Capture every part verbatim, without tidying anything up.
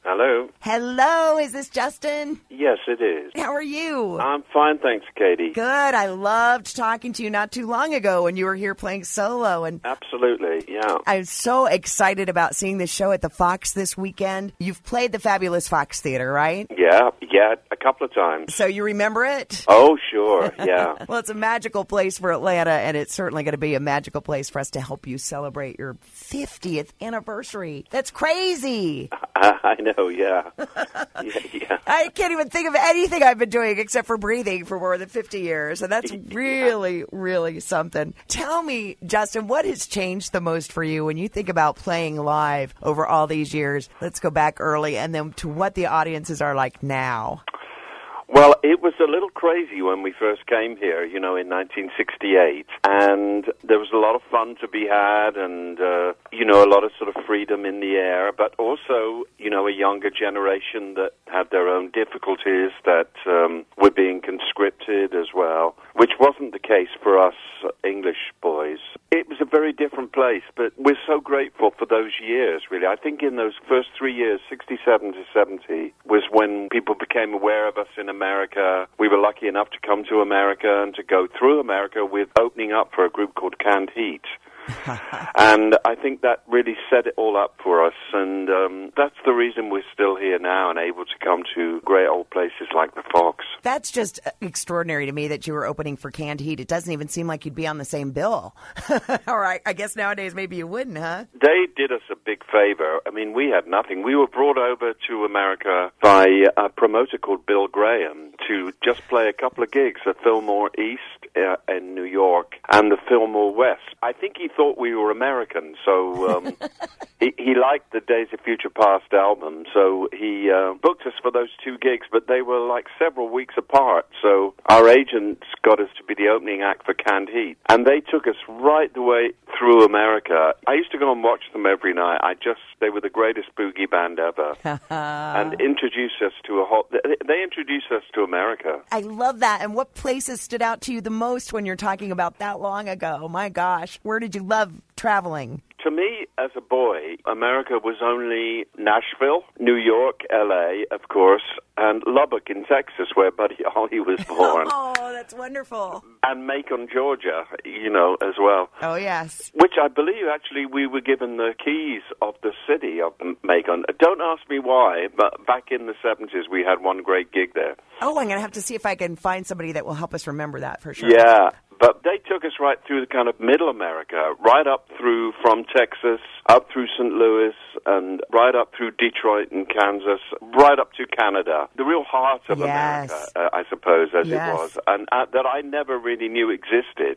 Hello. Hello, is this Justin? Yes, it is. How are you? I'm fine, thanks, Katie. Good. I loved talking to you not too long ago when you were here playing solo. And Absolutely, yeah. I'm so excited about seeing this show at the Fox this weekend. You've played the Fabulous Fox Theater, right? Yeah, yeah, a couple of times. So you remember it? Oh, sure, yeah. Well, it's a magical place for Atlanta, and it's certainly going to be a magical place for us to help you celebrate your fiftieth anniversary. That's crazy. I know, yeah. yeah, yeah. I can't even think of anything I've been doing except for breathing for more than fifty years, and that's really, really something. Tell me, Justin, what has changed the most for you when you think about playing live over all these years? Let's go back early, and then to what the audiences are like now. Well, it was a little crazy when we first came here, you know, in nineteen sixty-eight, and there was a lot of fun to be had and, uh, you know, a lot of sort of freedom in the air, but also, you know, a younger generation that had their own difficulties that um, were being conscripted as well, which wasn't the case for us English boys. It was a very different place, but we're so grateful for those years, really. I think in those first three years, sixty-seven to seventy, was when people became aware of us in America. We were lucky enough to come to America and to go through America with opening up for a group called Canned Heat. And I think that really set it all up for us, and um, that's the reason we're still here now and able to come to great old places like the Fox. That's just extraordinary to me that you were opening for Canned Heat. It doesn't even seem like you'd be on the same bill. All right, I guess nowadays maybe you wouldn't, huh? They did us a big favor. I mean, we had nothing. We were brought over to America by a promoter called Bill Graham to just play a couple of gigs at Fillmore East uh, in New York and the Fillmore West. I think he thought we were American, so um, he, he liked the Days of Future Past album, so he uh, booked us for those two gigs, but they were like several weeks apart, so our agents got us to be the opening act for Canned Heat, and they took us right the way through America. I used to go and watch them every night. I just, they were the greatest boogie band ever, and introduced us to a whole, they introduced us to America. I love that, and what places stood out to you the most when you're talking about that long ago? My gosh, where did you love traveling? To me, as a boy, America was only Nashville, New York, L A, of course, and Lubbock in Texas, where Buddy Holly was born. Oh, that's wonderful. And Macon, Georgia, you know, as well. Oh, yes. Which I believe, actually, we were given the keys of the city of Macon. Don't ask me why, but back in the seventies, we had one great gig there. Oh, I'm going to have to see if I can find somebody that will help us remember that for sure. Yeah. But they took us right through the kind of middle America, right up through from Texas, up through Saint Louis, and right up through Detroit and Kansas, right up to Canada. The real heart of yes. America, uh, I suppose, as yes. it was, and uh, that I never really knew existed,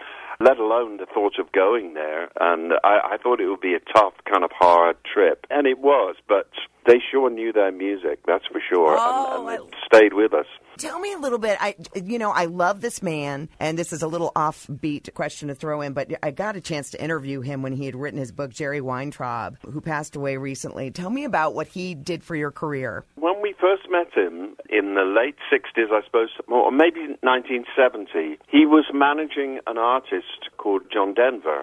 let alone the thought of going there. And I, I thought it would be a tough, kind of hard trip. And it was, but they sure knew their music, that's for sure, oh, and, and it stayed with us. Tell me a little bit. I, you know, I love this man, and this is a little offbeat question to throw in, but I got a chance to interview him when he had written his book, Jerry Weintraub, who passed away recently. Tell me about what he did for your career. When we first met him in the late sixties, I suppose, or maybe nineteen seventy, he was managing an artist called John Denver.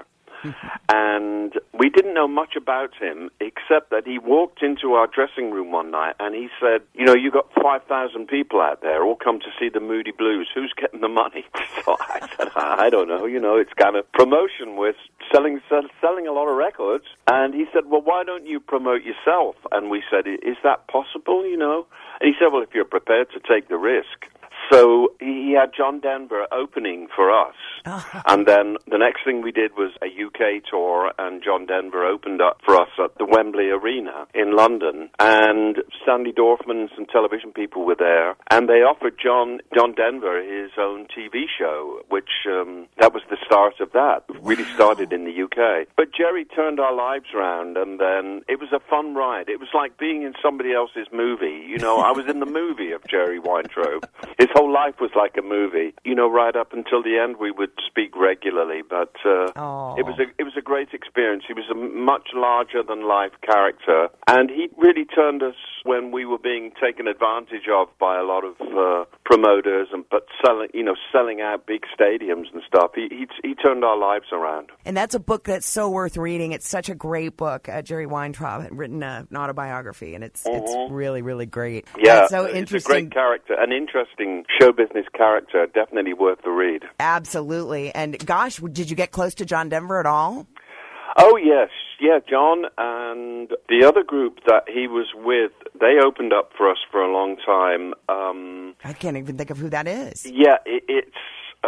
And we didn't know much about him, except that he walked into our dressing room one night and he said, you know, you got five thousand people out there, all come to see the Moody Blues. Who's getting the money? So I said, I don't know, you know, it's kind of promotion. We're selling, sell, selling a lot of records. And he said, well, why don't you promote yourself? And we said, is that possible, you know? And he said, well, if you're prepared to take the risk. So he had John Denver opening for us, and then the next thing we did was a U K tour, and John Denver opened up for us at the Wembley Arena in London, and Sandy Dorfman and some television people were there, and they offered John John Denver his own T V show, which um, that was the start of that. It really started in the U K. But Jerry turned our lives around, and then it was a fun ride. It was like being in somebody else's movie. You know, I was in the movie of Jerry Weintraub. His whole life was like a movie. You know, right up until the end, we would speak regularly, but uh, it was a it was a great experience. He was a much larger than life character, and he really turned us when we were being taken advantage of by a lot of uh, promoters and but selling you know selling out big stadiums and stuff. He, he he turned our lives around. And that's a book that's so worth reading. It's such a great book. Uh, Jerry Weintraub had written a, an autobiography, and it's mm-hmm. it's really really great. Yeah, that's so it's interesting. a great character, an interesting show business character. Definitely worth the read. Absolutely. And gosh, did you get close to John Denver at all? Oh, yes. Yeah, John and the other group that he was with, they opened up for us for a long time. Um, I can't even think of who that is. Yeah, it, it's,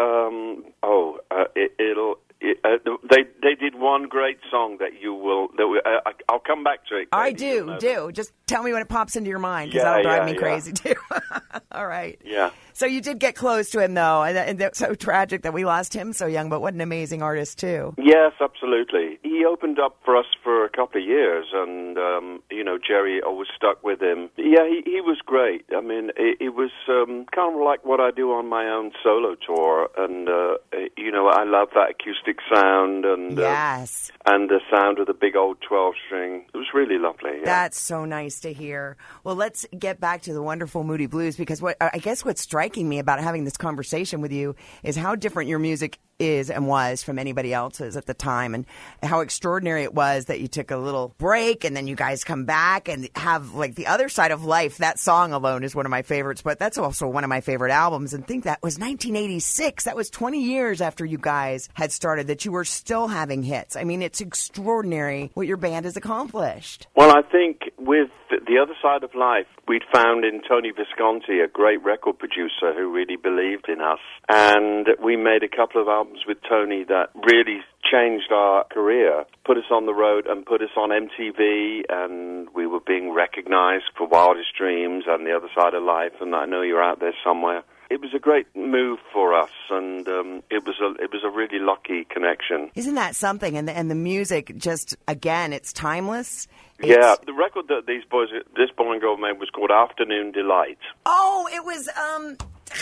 um, oh, uh, it, it'll... It, uh, they they did one great song that you will. That we, uh, I'll come back to it. I do, do. Just tell me when it pops into your mind, because yeah, that'll drive yeah, me yeah. crazy too. All right. Yeah. So you did get close to him, though, and, and that's so tragic that we lost him so young. But what an amazing artist too. Yes, absolutely. He opened up for us for a couple of years, and um, you know, Jerry always stuck with him. Yeah, he he was great. I mean, it, it was um, kind of like what I do on my own solo tour, and uh, you know, I love that acoustic sound and yes, uh, and the sound of the big old twelve string. It was really lovely. Yeah. That's so nice to hear. Well, let's get back to the wonderful Moody Blues, because what I guess what's striking me about having this conversation with you is how different your music is and was from anybody else's at the time, and how extraordinary it was that you took a little break and then you guys come back and have like the other side of life. That song alone is one of my favorites, but that's also one of my favorite albums. And think that was nineteen eighty-six. That was twenty years after you guys had started, that you were still having hits. I mean, it's extraordinary what your band has accomplished. Well, I think with the other side of life, we'd found in Tony Visconti a great record producer who really believed in us, and we made a couple of albums with Tony that really changed our career, put us on the road and put us on M T V, and we were being recognized for Wildest Dreams and The Other Side of Life, and I Know You're Out There Somewhere. It was a great move for us, and um, it was a it was a really lucky connection. Isn't that something? And the, and the music, just again, it's timeless. It's... Yeah, the record that these boys, this boy and girl made, was called Afternoon Delight. Oh, it was um.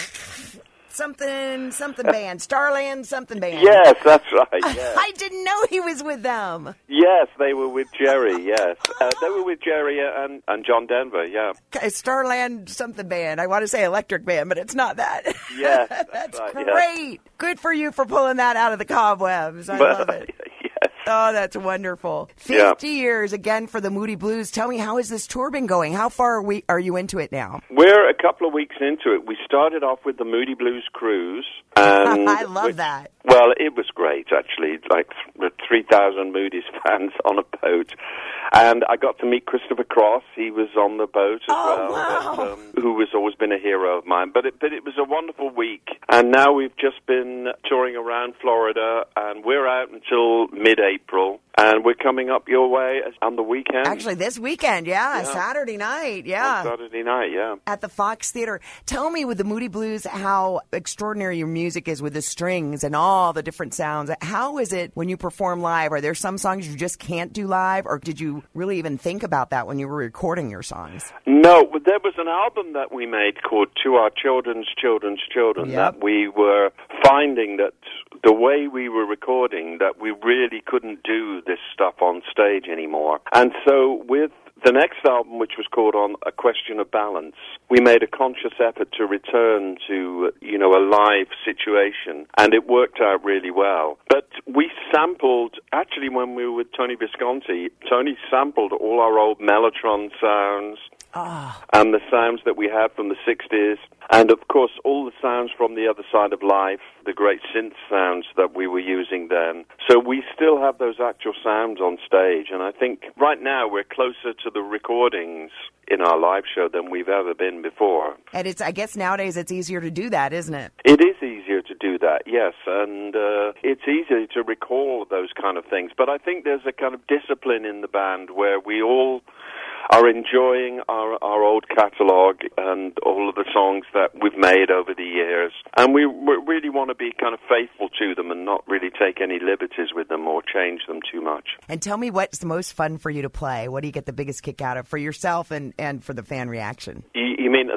Something, something band. Starland something band. Yes, that's right. Yes. I didn't know he was with them. Yes, they were with Jerry, yes. Uh, they were with Jerry and, and John Denver, yeah. Okay, Starland something band. I want to say Electric Band, but it's not that. Yes, that's, that's right, great. Yes. Good for you for pulling that out of the cobwebs. I but, love it. Yes. Oh, that's wonderful. Fifty yeah. years again for the Moody Blues. Tell me, how has this tour been going? How far are we are you into it now? We're a couple of weeks into it. We started off with the Moody Blues Cruise. And I love which, that. Well, it was great, actually. Like th- three thousand Moody's fans on a boat. And I got to meet Christopher Cross. He was on the boat as oh, well, wow. and, um, who has always been a hero of mine. But it, but it was a wonderful week. And now we've just been touring around Florida, and we're out until mid-April. And we're coming up your way on the weekend. Actually, this weekend, yeah, yeah. Saturday night, yeah. On Saturday night, yeah. At the Fox Theater. Tell me, with the Moody Blues, how extraordinary your music is with the strings and all the different sounds. How is it when you perform live? Are there some songs you just can't do live, or did you really even think about that when you were recording your songs? No, there was an album that we made called To Our Children's Children's Children yep. that we were finding that the way we were recording, that we really couldn't do this stuff on stage anymore. And so with the next album, which was called On A Question of Balance, we made a conscious effort to return to, you know, a live situation, and it worked out really well. But we sampled, actually when we were with Tony Visconti, Tony sampled all our old Mellotron sounds, oh. and the sounds that we had from the sixties, and of course all the sounds from The Other Side of Life, the great synth sounds that we were using then. So we still have those actual sounds on stage, and I think right now we're closer to the recordings in our live show than we've ever been before. And it's, I guess nowadays it's easier to do that, isn't it? It is easier to do that, yes, and uh, it's easier to recall those kind of things. But I think there's a kind of discipline in the band where we all are enjoying our, our old catalogue and all of the songs that we've made over the years. And we, we really want to be kind of faithful to them and not really take any liberties with them or change them too much. And tell me, what's the most fun for you to play? What do you get the biggest kick out of for yourself and, and for the fan reaction? You, you mean at the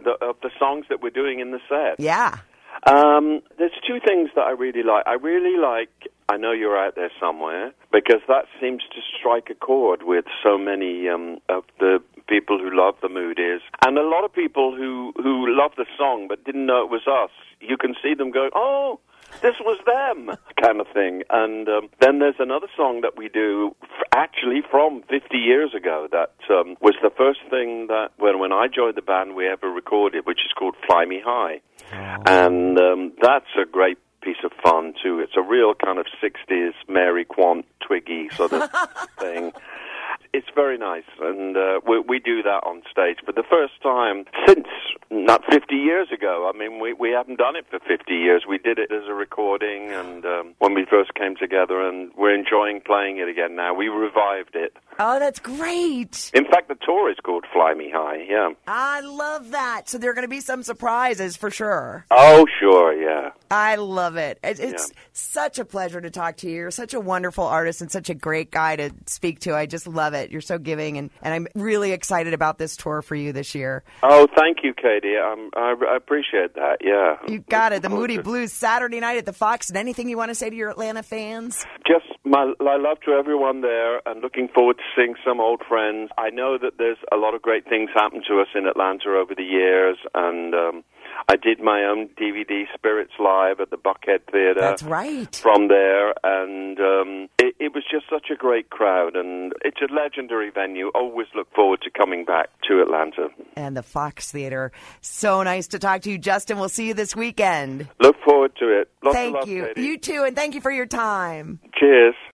the, of the songs that we're doing in the set. Yeah. Um, there's two things that I really like. I really like I Know You're Out There Somewhere, because that seems to strike a chord with so many um, of the people who love the Moodies. And a lot of people who, who love the song but didn't know it was us. You can see them going, oh, this was them, kind of thing. And um, then there's another song that we do, f- actually from fifty years ago, that um, was the first thing that, when, when I joined the band, we ever recorded, which is called Fly Me High. Oh. And um, that's a great piece of fun, too. It's a real kind of sixties Mary Quant Twiggy sort of thing. It's very nice, and uh, we, we do that on stage for the first time since not fifty years ago. I mean, we, we haven't done it for fifty years. We did it as a recording, and um, when we first came together, and we're enjoying playing it again now. We revived it. Oh, that's great. In fact, the tour is called Fly Me High, yeah. I love that. So there are going to be some surprises for sure. Oh, sure, yeah. I love it. It's, it's yeah. such a pleasure to talk to you. You're such a wonderful artist and such a great guy to speak to. I just love it. You're so giving, and, and I'm really excited about this tour for you this year. Oh, thank you, Katie. Um, I, I appreciate that, yeah. You got it. The Moody Blues, Saturday night at the Fox. And anything you want to say to your Atlanta fans? Just my, my love to everyone there, and looking forward to seeing some old friends. I know that there's a lot of great things happened to us in Atlanta over the years, and um, I did my own D V D, Spirits Live, at the Buckhead Theater. That's right. From there, and um, it, it was just such a great crowd, and it's a legendary venue. Always look forward to coming back to Atlanta. And the Fox Theater. So nice to talk to you, Justin. We'll see you this weekend. Look forward to it. Lots thank of love, you. Katie. You too, and thank you for your time. Cheers.